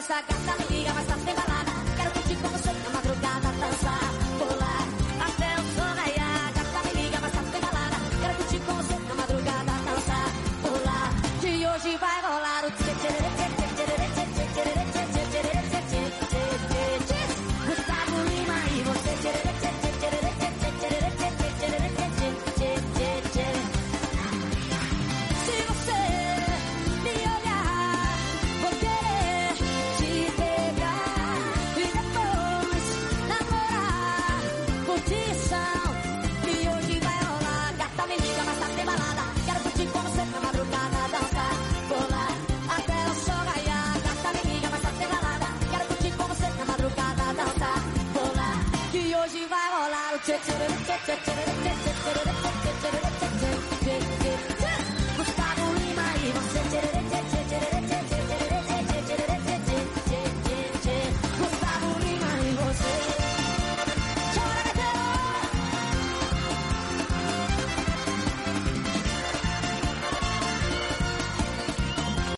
essa gata me liga, mas tá sem balada. Quero curtir com você na madrugada, dançar, pular até o sol raiar. Gata me liga, mas tá sem balada. Quero curtir com você na madrugada, dançar, pular. Que hoje vai rolar o tchê tchê tchê tchê tchê tchê tchê tchê tchê tchê tchê tchê tchê tchê. Gustavo Lima e você tchê tchê tchê tchê tchê tchê tchê tchê tchê tchê tchê tchê. Se você me olhar, vou querer te pegar e depois namorar. Curtição, e hoje vai rolar. Gata me liga, mas tá sem balada. Quero curtir com você na madrugada, dançar, pular até o sol raiar. Gata me liga, mas tá sem balada. Quero curtir com você na madrugada, dançar, pular. Que hoje vai rolar o tchê tchê tchê tchê tchê tchê.